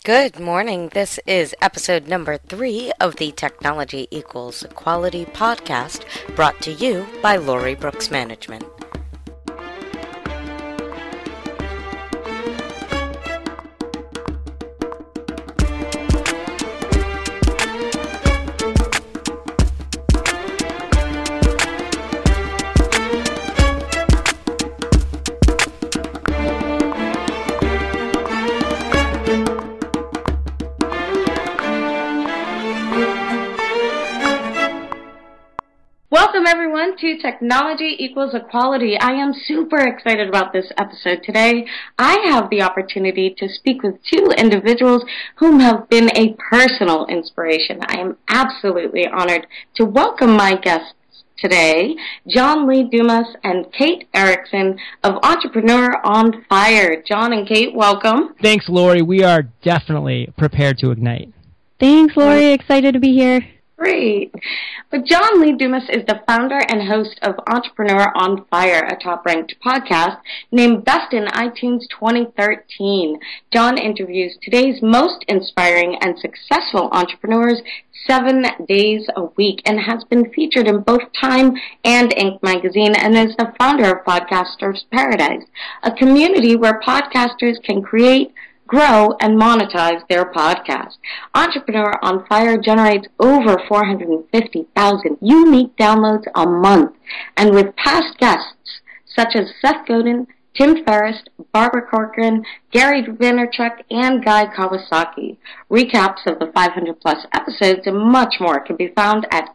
Good morning. This is episode number 3 of the Technology Equals Equality podcast, brought to you by Lori Brooks Management. Welcome everyone to Technology Equals Equality. I am super excited about this episode today. I have the opportunity to speak with two individuals whom have been a personal inspiration. I am absolutely honored to welcome my guests today, John Lee Dumas and Kate Erickson of Entrepreneur on Fire. John and Kate, welcome. Thanks, Lori. We are definitely prepared to ignite. Thanks, Lori. Excited to be here. Great. But John Lee Dumas is the founder and host of Entrepreneur on Fire, a top-ranked podcast named Best in iTunes 2013. John interviews today's most inspiring and successful entrepreneurs 7 days a week and has been featured in both Time and Inc. magazine and is the founder of Podcasters Paradise, a community where podcasters can create, grow, and monetize their podcast. Entrepreneur on Fire generates over 450,000 unique downloads a month, and with past guests such as Seth Godin, Tim Ferriss, Barbara Corcoran, Gary Vaynerchuk, and Guy Kawasaki. Recaps of the 500-plus episodes and much more can be found at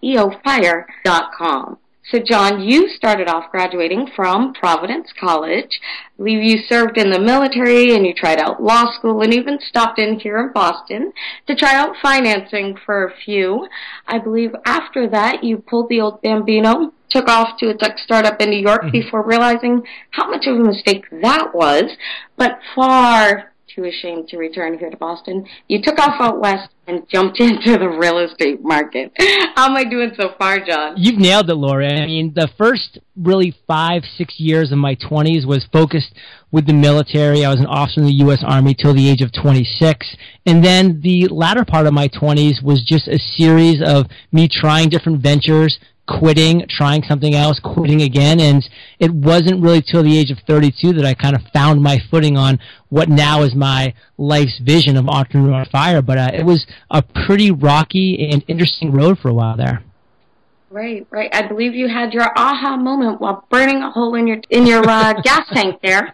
eofire.com. So, John, you started off graduating from Providence College. I believe you served in the military and you tried out law school and even stopped in here in Boston to try out financing for a few. I believe after that you pulled the old Bambino, took off to a tech startup in New York before realizing how much of a mistake that was, but far too ashamed to return here to Boston. You took off out west and jumped into the real estate market. How am I doing so far, John? You've nailed it, Laura. I mean, the first really 5-6 years of my 20s was focused with the military. I was an officer in the U.S. Army till the age of 26. And then the latter part of my 20s was just a series of me trying different ventures, quitting, trying something else, quitting again, and it wasn't really till the age of 32 that I kind of found my footing on what now is my life's vision of Entrepreneur on Fire, but it was a pretty rocky and interesting road for a while there. Right. I believe you had your aha moment while burning a hole in your gas tank there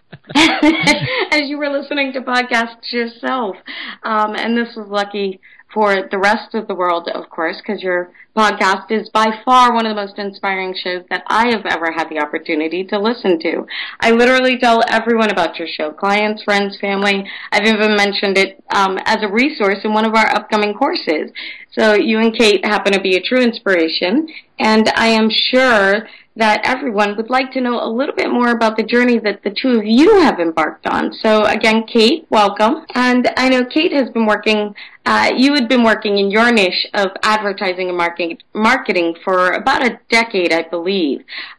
as you were listening to podcasts yourself, and this was lucky for the rest of the world, of course, because your podcast is by far one of the most inspiring shows that I have ever had the opportunity to listen to. I literally tell everyone about your show, clients, friends, family. I've even mentioned it as a resource in one of our upcoming courses. So you and Kate happen to be a true inspiration, and I am sure that everyone would like to know a little bit more about the journey that the two of you have embarked on. So again, Kate, welcome. And I know Kate has been working, you had been working in your niche of advertising and marketing for about a decade, I believe,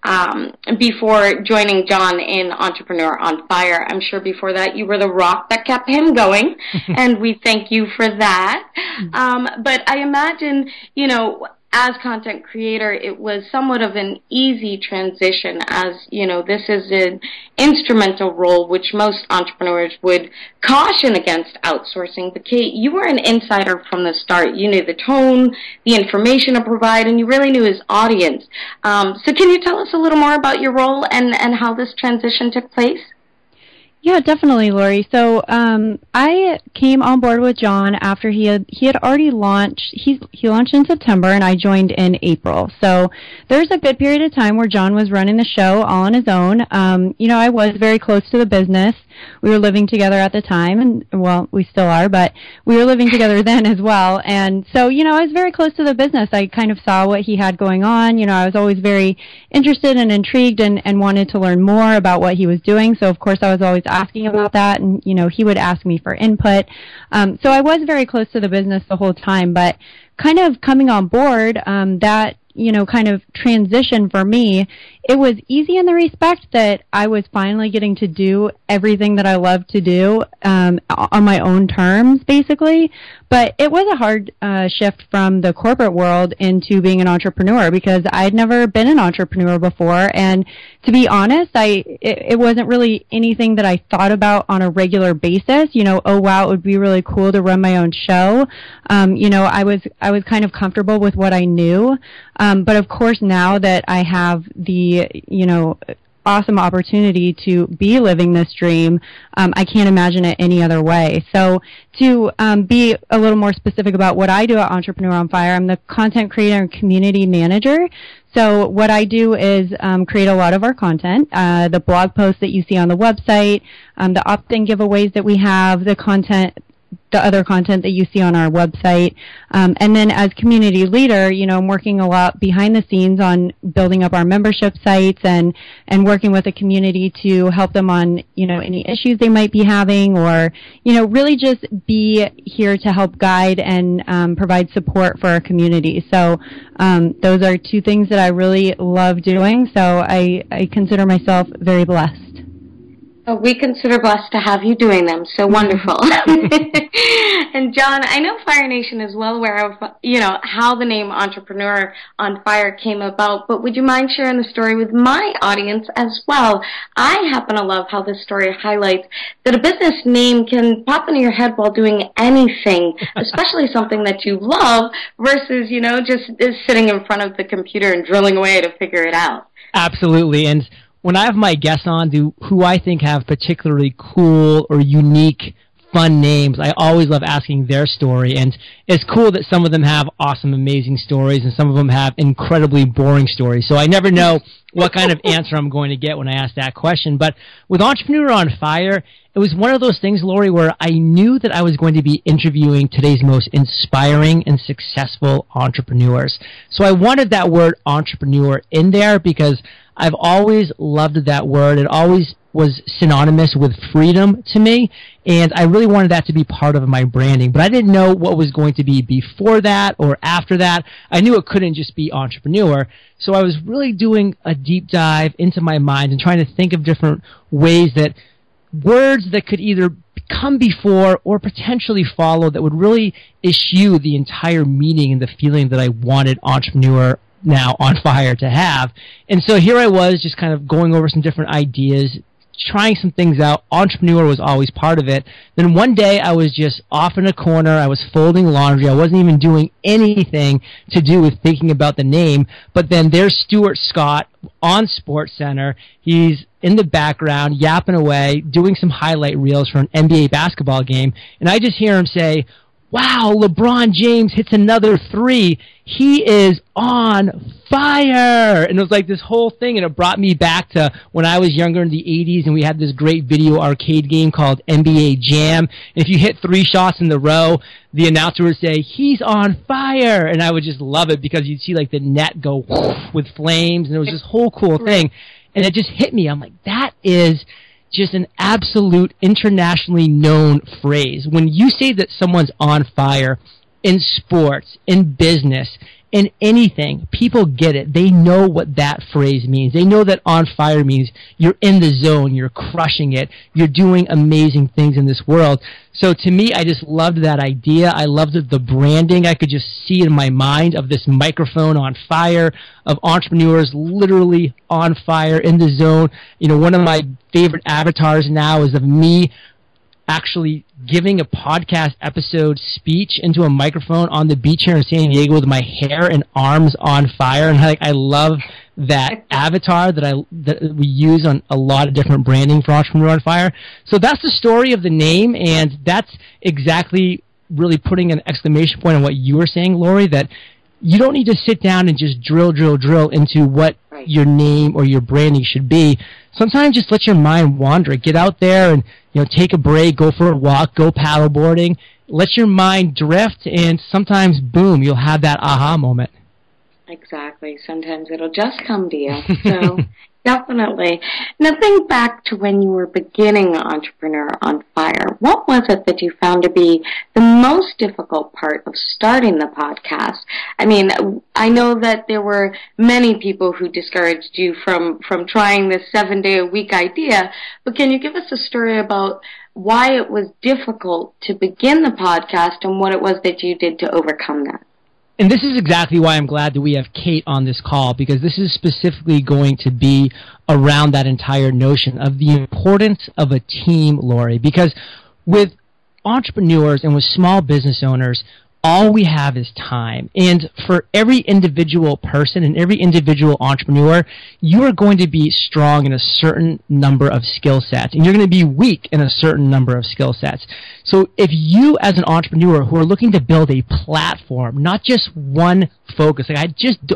before joining John in Entrepreneur on Fire. I'm sure before that you were the rock that kept him going, and we thank you for that. But I imagine, as content creator, it was somewhat of an easy transition as, this is an instrumental role which most entrepreneurs would caution against outsourcing. But Kate, you were an insider from the start. You knew the tone, the information to provide, and you really knew his audience. So can you tell us a little more about your role and how this transition took place? Yeah, definitely, Lori. So I came on board with John after he had already launched. He launched in September, and I joined in April. So there's a good period of time where John was running the show all on his own. I was very close to the business. We were living together at the time, and, well, we still are, but we were living together then as well. And so, I was very close to the business. I kind of saw what he had going on. I was always very interested and intrigued and wanted to learn more about what he was doing. So, of course, I was always asking about that, and, he would ask me for input. So I was very close to the business the whole time, but kind of coming on board, that kind of transition for me, it was easy in the respect that I was finally getting to do everything that I love to do on my own terms, basically. But it was a hard shift from the corporate world into being an entrepreneur because I'd never been an entrepreneur before. And to be honest, it wasn't really anything that I thought about on a regular basis. Oh wow, it would be really cool to run my own show. I was kind of comfortable with what I knew. But of course, now that I have the awesome opportunity to be living this dream, I can't imagine it any other way. So to be a little more specific about what I do at Entrepreneur on Fire, I'm the content creator and community manager. So what I do is create a lot of our content, the blog posts that you see on the website, the opt-in giveaways that we have, the other content that you see on our website. And then as community leader, I'm working a lot behind the scenes on building up our membership sites and working with the community to help them on, any issues they might be having or, really just be here to help guide and provide support for our community. So those are two things that I really love doing. So I consider myself very blessed. Oh, we consider blessed to have you doing them. So wonderful. And John, I know Fire Nation is well aware of, how the name Entrepreneur on Fire came about, but would you mind sharing the story with my audience as well? I happen to love how this story highlights that a business name can pop into your head while doing anything, especially something that you love versus, just sitting in front of the computer and drilling away to figure it out. Absolutely. And when I have my guests on who I think have particularly cool or unique, fun names, I always love asking their story. And it's cool that some of them have awesome, amazing stories, and some of them have incredibly boring stories. So I never know what kind of answer I'm going to get when I ask that question. But with Entrepreneur on Fire, it was one of those things, Lori, where I knew that I was going to be interviewing today's most inspiring and successful entrepreneurs. So I wanted that word entrepreneur in there because I've always loved that word. It always was synonymous with freedom to me, and I really wanted that to be part of my branding. But I didn't know what was going to be before that or after that. I knew it couldn't just be entrepreneur. So I was really doing a deep dive into my mind and trying to think of different ways that words that could either come before or potentially follow that would really issue the entire meaning and the feeling that I wanted Entrepreneur now on Fire to have. And so here I was just kind of going over some different ideas, trying some things out. Entrepreneur was always part of it. Then one day I was just off in a corner. I was folding laundry. I wasn't even doing anything to do with thinking about the name. But then there's Stuart Scott on SportsCenter. He's in the background, yapping away, doing some highlight reels for an NBA basketball game. And I just hear him say, "Wow, LeBron James hits another 3. He is on fire." And it was like this whole thing, and it brought me back to when I was younger in the 80s, and we had this great video arcade game called NBA Jam. And if you hit 3 shots in the row, the announcer would say, "He's on fire." And I would just love it because you'd see like the net go with flames, and it was this whole cool thing. And it just hit me. I'm like, that is just an absolute internationally known phrase. When you say that someone's on fire in sports, in business, in anything, people get it. They know what that phrase means. They know that on fire means you're in the zone, you're crushing it, you're doing amazing things in this world. So to me, I just loved that idea. I loved the branding. I could just see in my mind of this microphone on fire, of entrepreneurs literally on fire, in the zone. One of my favorite avatars now is of me actually giving a podcast episode speech into a microphone on the beach here in San Diego with my hair and arms on fire. And I love that avatar that we use on a lot of different branding for Entrepreneur on Fire. So that's the story of the name, and that's exactly really putting an exclamation point on what you were saying, Lori, that you don't need to sit down and just drill into what your name or your branding should be. Sometimes just let your mind wander. Get out there and take a break, go for a walk, go paddleboarding. Let your mind drift, and sometimes, boom, you'll have that aha moment. Exactly. Sometimes it'll just come to you. So definitely. Now think back to when you were beginning Entrepreneur on Fire. What was it that you found to be the most difficult part of starting the podcast? I mean, I know that there were many people who discouraged you from trying this 7-day-a-week idea, but can you give us a story about why it was difficult to begin the podcast and what it was that you did to overcome that? And this is exactly why I'm glad that we have Kate on this call, because this is specifically going to be around that entire notion of the importance of a team, Lori. Because with entrepreneurs and with small business owners, all we have is time. And for every individual person and every individual entrepreneur, you are going to be strong in a certain number of skill sets, and you're going to be weak in a certain number of skill sets. So if you as an entrepreneur who are looking to build a platform, not just one focus, like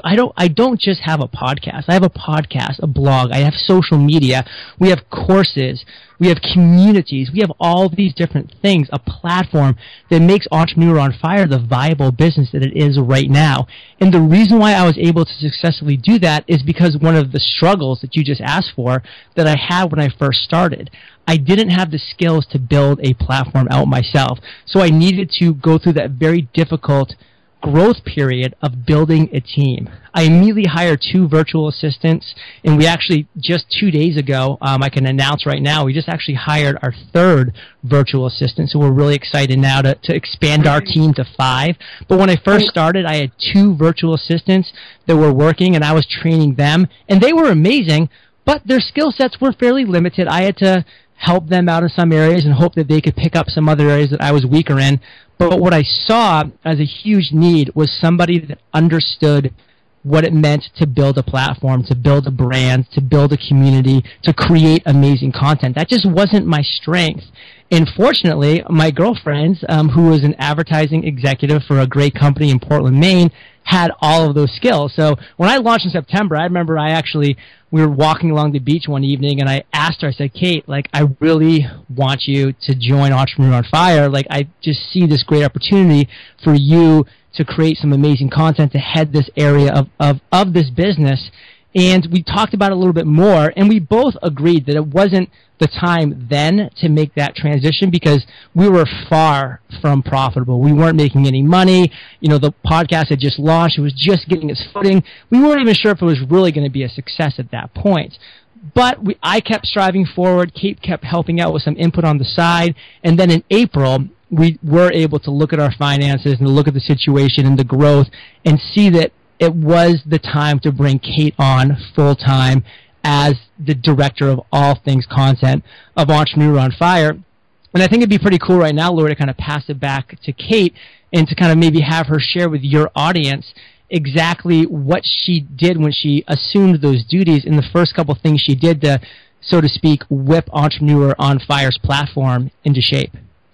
I don't just have a podcast. I have a podcast, a blog, I have social media, we have courses, we have communities, we have all these different things, a platform that makes Entrepreneur on Fire the viable business that it is right now. And the reason why I was able to successfully do that is because one of the struggles that you just asked for that I had when I first started, I didn't have the skills to build a platform out myself. So I needed to go through that very difficult growth period of building a team. I immediately hired 2 virtual assistants, and we actually just 2 days ago, I can announce right now, we just actually hired our 3rd virtual assistant, so we're really excited now to expand our team to 5. But when I first started, I had 2 virtual assistants that were working, and I was training them, and they were amazing, but their skill sets were fairly limited. I had to help them out in some areas and hope that they could pick up some other areas that I was weaker in. But what I saw as a huge need was somebody that understood what it meant to build a platform, to build a brand, to build a community, to create amazing content. That just wasn't my strength. And fortunately, my girlfriend, who was an advertising executive for a great company in Portland, Maine, had all of those skills. So when I launched in September, I remember we were walking along the beach one evening, and I asked her, I said, Kate, I really want you to join Entrepreneur on Fire. I just see this great opportunity for you to create some amazing content to head this area of this business. And we talked about it a little bit more, and we both agreed that it wasn't the time then to make that transition because we were far from profitable. We weren't making any money. The podcast had just launched. It was just getting its footing. We weren't even sure if it was really going to be a success at that point. But I kept striving forward. Kate kept helping out with some input on the side. And then in April, we were able to look at our finances and look at the situation and the growth and see that it was the time to bring Kate on full-time as the director of all things content of Entrepreneur on Fire. And I think it'd be pretty cool right now, Laura, to kind of pass it back to Kate and to kind of maybe have her share with your audience exactly what she did when she assumed those duties and the first couple things she did to, so to speak, whip Entrepreneur on Fire's platform into shape.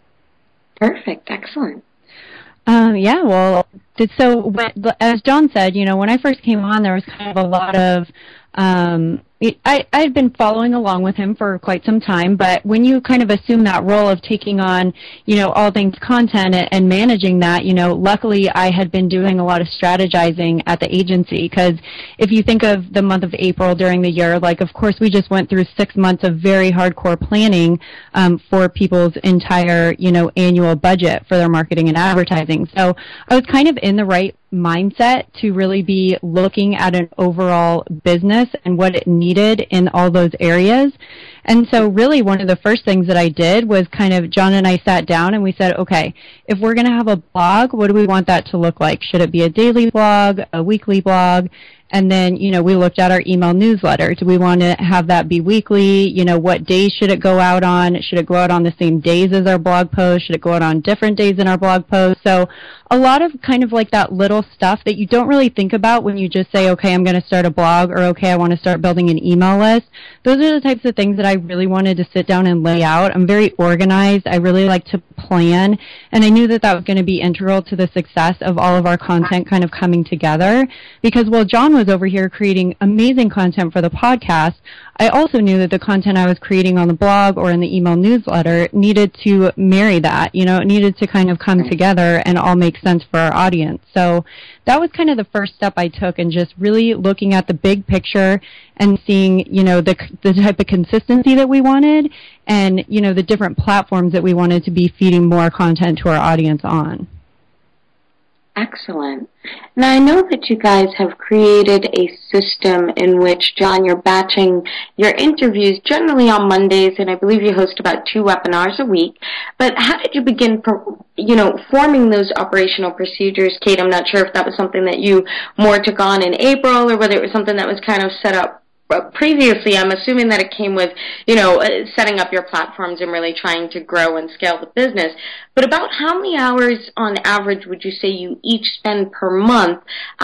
Perfect. Excellent. So as John said, when I first came on, there was kind of a lot of, I'd been following along with him for quite some time, but when you kind of assume that role of taking on, all things content and managing that, luckily I had been doing a lot of strategizing at the agency because if you think of the month of April during the year, of course we just went through 6 months of very hardcore planning for people's entire, annual budget for their marketing and advertising. So I was kind of in the right mindset to really be looking at an overall business and what it needed in all those areas. And so really one of the first things that I did was kind of, John and I sat down and we said, okay, if we're going to have a blog, what do we want that to look like? Should it be a daily blog, a weekly blog? And then, we looked at our email newsletter. Do we want to have that be weekly? What days should it go out on? Should it go out on the same days as our blog post? Should it go out on different days in our blog post? So a lot of kind of that little stuff that you don't really think about when you just say, okay, I'm going to start a blog, or okay, I want to start building an email list. Those are the types of things that I really wanted to sit down and lay out. I'm very organized. I really like to plan. And I knew that was going to be integral to the success of all of our content kind of coming together because while John was over here creating amazing content for the podcast, I also knew that the content I was creating on the blog or in the email newsletter needed to marry that. You know, it needed to kind of come together and all make sense for our audience. So that was kind of the first step I took, and just really looking at the big picture and seeing, you know, the type of consistency that we wanted, and, you know, the different platforms that we wanted to be feeding more content to our audience on. Excellent. Now, I know that you guys have created a system in which, John, you're batching your interviews generally on Mondays, and I believe you host about 2 webinars a week. But how did you begin, forming those operational procedures? Kate, I'm not sure if that was something that you more took on in April, or whether it was something that was kind of set up previously. I'm assuming that it came with, setting up your platforms and really trying to grow and scale the business. But about how many hours on average would you say you each spend per month?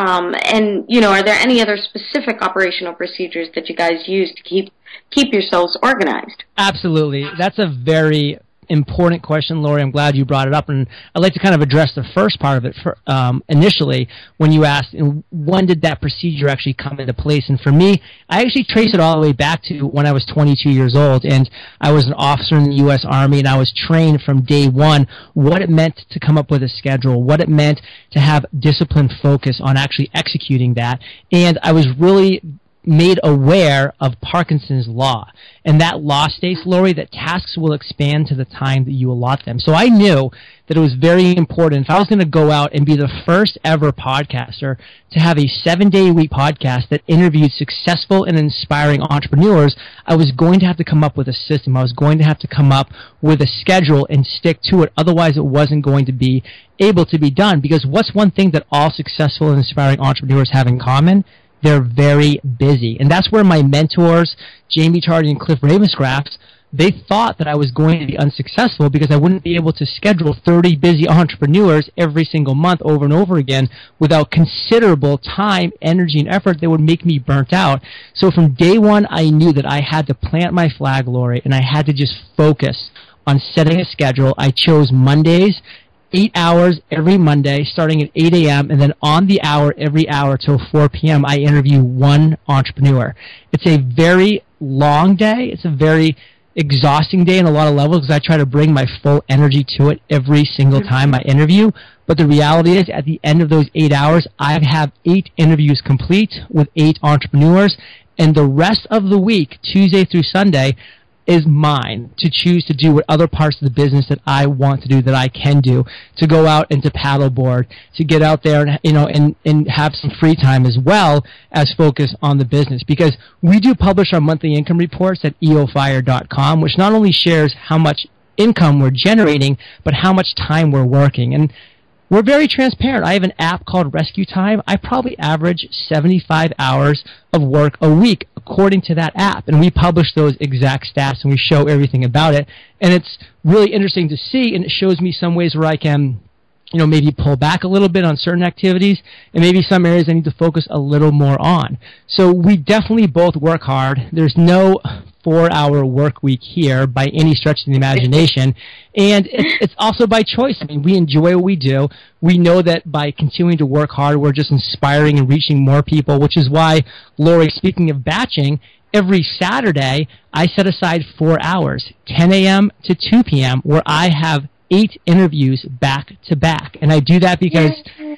And, are there any other specific operational procedures that you guys use to keep yourselves organized? Absolutely. That's a very important question, Lori. I'm glad you brought it up, and I'd like to kind of address the first part of it initially when you asked, when did that procedure actually come into place? And for me, I actually trace it all the way back to when I was 22 years old, and I was an officer in the U.S. Army, and I was trained from day one what it meant to come up with a schedule, what it meant to have disciplined focus on actually executing that, and I was really made aware of Parkinson's law. And that law states, Lori, that tasks will expand to the time that you allot them. So I knew that it was very important. If I was going to go out and be the first ever podcaster to have a 7-day-a-week podcast that interviewed successful and inspiring entrepreneurs, I was going to have to come up with a system. I was going to have to come up with a schedule and stick to it. Otherwise, it wasn't going to be able to be done. Because what's one thing that all successful and inspiring entrepreneurs have in common? They're very busy. And that's where my mentors, Jamie Tardy and Cliff Ravenscraft, they thought that I was going to be unsuccessful because I wouldn't be able to schedule 30 busy entrepreneurs every single month over and over again without considerable time, energy, and effort that would make me burnt out. So from day one, I knew that I had to plant my flag, Lori, and I had to just focus on setting a schedule. I chose Mondays, 8 hours every Monday, starting at 8 a.m., and then on the hour, every hour till 4 p.m., I interview one entrepreneur. It's a very long day. It's a very exhausting day in a lot of levels because I try to bring my full energy to it every single time I interview. But the reality is, at the end of those 8 hours, I have 8 interviews complete with 8 entrepreneurs, and the rest of the week, Tuesday through Sunday, is mine to choose to do what other parts of the business that I want to do, that I can do, to go out and to paddleboard, to get out there and have some free time as well as focus on the business. Because we do publish our monthly income reports at eofire.com, which not only shares how much income we're generating, but how much time we're working. And we're very transparent. I have an app called Rescue Time. I probably average 75 hours of work a week according to that app. And we publish those exact stats and we show everything about it. And it's really interesting to see, and it shows me some ways where I can, maybe pull back a little bit on certain activities, and maybe some areas I need to focus a little more on. So we definitely both work hard. There's no 4-hour work week here by any stretch of the imagination, and it's also by choice. I mean, we enjoy what we do. We know that by continuing to work hard, we're just inspiring and reaching more people, which is why, Lori, speaking of batching, every Saturday I set aside 4 hours, 10 a.m. to 2 p.m., where I have 8 interviews back to back. And I do that because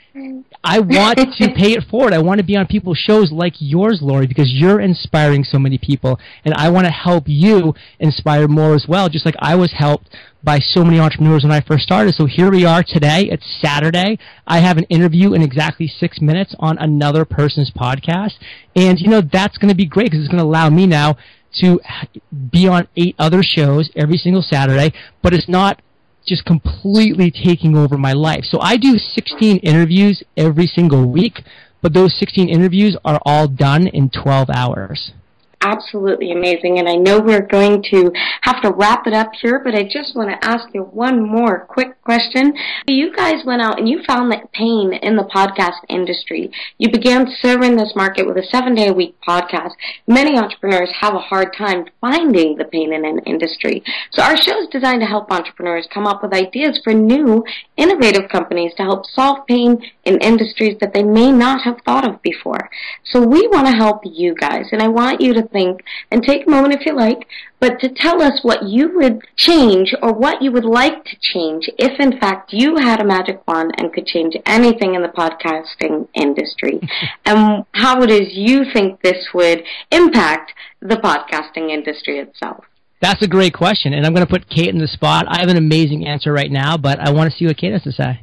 I want to pay it forward. I want to be on people's shows like yours, Lori, because you're inspiring so many people. And I want to help you inspire more as well, just like I was helped by so many entrepreneurs when I first started. So here we are today. It's Saturday. I have an interview in exactly 6 minutes on another person's podcast. And, that's going to be great because it's going to allow me now to be on 8 other shows every single Saturday. But it's not just completely taking over my life. So I do 16 interviews every single week, but those 16 interviews are all done in 12 hours. absolutely amazing. And I know we're going to have to wrap it up here, but I just want to ask you one more quick question. You guys went out and you found that pain in the podcast industry. You began serving this market with a 7-day-a-week podcast. Many entrepreneurs have a hard time finding the pain in an industry. So our show is designed to help entrepreneurs come up with ideas for new, innovative companies to help solve pain in industries that they may not have thought of before. So we want to help you guys, and I want you to think and take a moment if you like, but to tell us what you would change or what you would like to change if in fact you had a magic wand and could change anything in the podcasting industry. And how it is you think this would impact the podcasting industry itself. That's a great question, and I'm going to put Kate in the spot. I have an amazing answer right now, but I want to see what Kate has to say.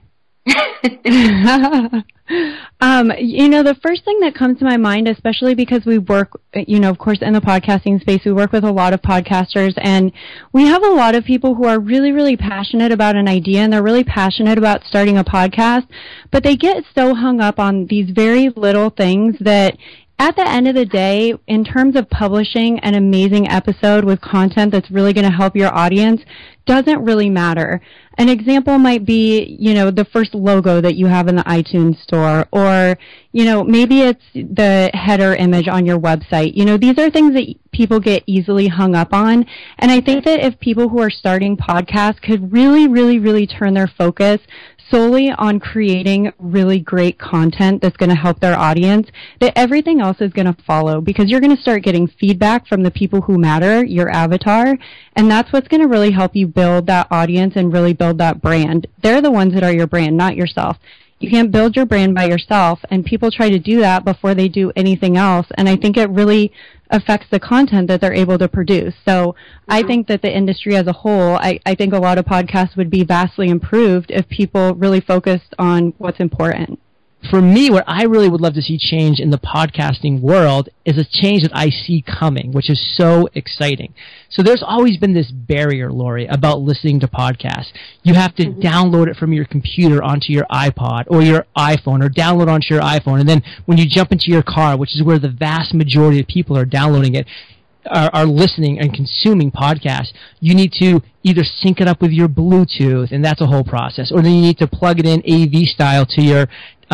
The first thing that comes to my mind, especially because we work, of course, in the podcasting space, we work with a lot of podcasters, and we have a lot of people who are really, really passionate about an idea, and they're really passionate about starting a podcast, but they get so hung up on these very little things that at the end of the day, in terms of publishing an amazing episode with content that's really going to help your audience, doesn't really matter. An example might be, the first logo that you have in the iTunes store, or, maybe it's the header image on your website. These are things that people get easily hung up on. And I think that if people who are starting podcasts could really, really, really turn their focus solely on creating really great content that's going to help their audience, that everything else is going to follow, because you're going to start getting feedback from the people who matter, your avatar, and that's what's going to really help you build that audience and really build that brand. They're the ones that are your brand, not yourself. You can't build your brand by yourself, and people try to do that before they do anything else, and I think it really affects the content that they're able to produce. So I think that the industry as a whole, I think a lot of podcasts would be vastly improved if people really focused on what's important. For me, what I really would love to see change in the podcasting world is a change that I see coming, which is so exciting. So there's always been this barrier, Lori, about listening to podcasts. You have to download it from your computer onto your iPod or your iPhone, or download onto your iPhone. And then when you jump into your car, which is where the vast majority of people are downloading it, are listening and consuming podcasts, you need to either sync it up with your Bluetooth, and that's a whole process, or then you need to plug it in AV style to your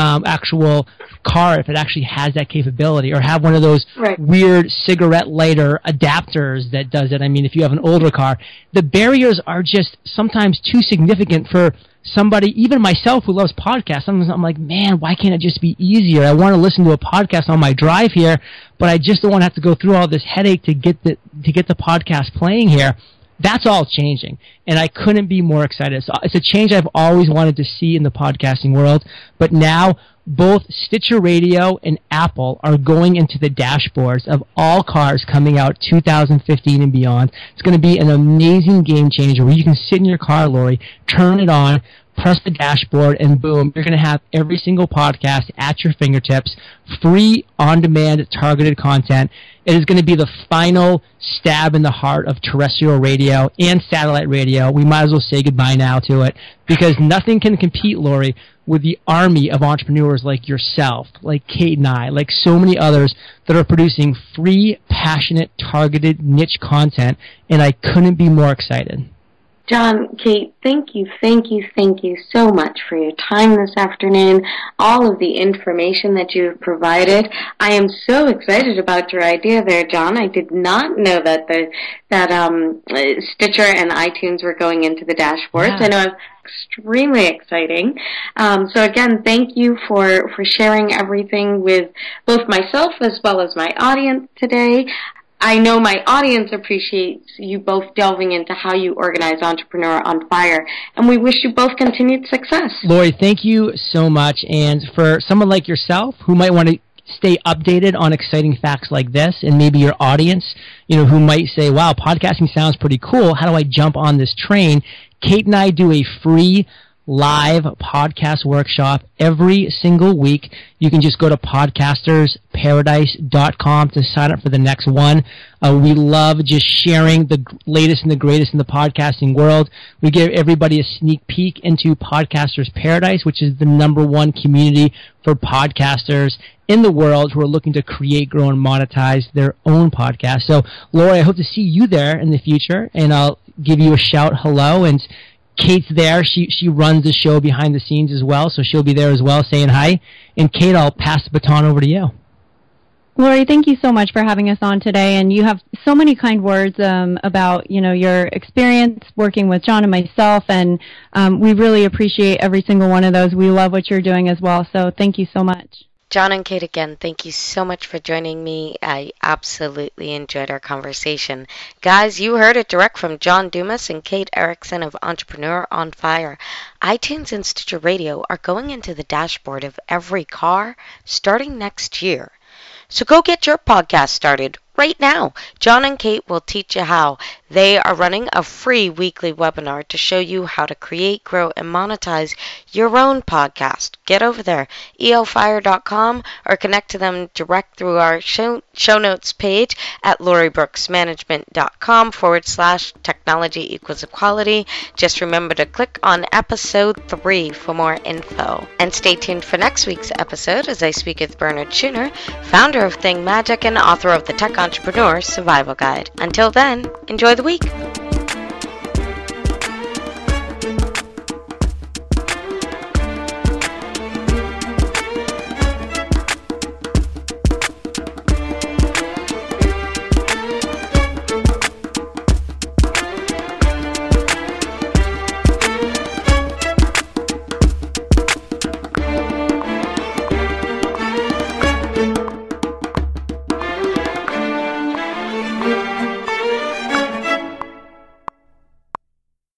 actual car if it actually has that capability, or have one of those weird cigarette lighter adapters that does it. I mean, if you have an older car, the barriers are just sometimes too significant for somebody, even myself who loves podcasts. Sometimes I'm like, man, why can't it just be easier? I want to listen to a podcast on my drive here, but I just don't want to have to go through all this headache to get the podcast playing here. That's all changing, and I couldn't be more excited. So it's a change I've always wanted to see in the podcasting world, but now both Stitcher Radio and Apple are going into the dashboards of all cars coming out 2015 and beyond. It's going to be an amazing game changer where you can sit in your car, Lori, turn it on, press the dashboard, and boom, you're going to have every single podcast at your fingertips, free, on-demand, targeted content. It is going to be the final stab in the heart of terrestrial radio and satellite radio. We might as well say goodbye now to it, because nothing can compete, Lori, with the army of entrepreneurs like yourself, like Kate and I, like so many others that are producing free, passionate, targeted, niche content, and I couldn't be more excited. John, Kate, thank you so much for your time this afternoon, all of the information that you've provided. I am so excited about your idea there, John. I did not know that Stitcher and iTunes were going into the dashboards. Yeah. I know it's extremely exciting. So again, thank you for sharing everything with both myself as well as my audience today. I know my audience appreciates you both delving into how you organize Entrepreneur on Fire, and we wish you both continued success. Lori, thank you so much. And for someone like yourself who might want to stay updated on exciting facts like this, and maybe your audience, who might say, wow, podcasting sounds pretty cool, how do I jump on this train? Kate and I do a free live podcast workshop every single week. You can just go to podcastersparadise.com to sign up for the next one. We love just sharing the latest and the greatest in the podcasting world. We give everybody a sneak peek into Podcasters Paradise, which is the #1 community for podcasters in the world who are looking to create, grow, and monetize their own podcast. So, Lori, I hope to see you there in the future, and I'll give you a shout hello. And Kate's there. She runs the show behind the scenes as well, so she'll be there as well saying hi. And Kate, I'll pass the baton over to you. Lori, thank you so much for having us on today, and you have so many kind words about your experience working with John and myself, and we really appreciate every single one of those. We love what you're doing as well, so thank you so much. John and Kate, again, thank you so much for joining me. I absolutely enjoyed our conversation. Guys, you heard it direct from John Dumas and Kate Erickson of Entrepreneur on Fire. iTunes and Stitcher Radio are going into the dashboard of every car starting next year. So go get your podcast started right now. John and Kate will teach you how. They are running a free weekly webinar to show you how to create, grow, and monetize your own podcast. Get over there, eofire.com, or connect to them direct through our show notes page at loribrooksmanagement.com/technology equals equality. Just remember to click on episode 3 for more info. And stay tuned for next week's episode as I speak with Bernard Schooner, founder of Thing Magic and author of the Tech Entrepreneur Survival Guide. Until then, enjoy the week.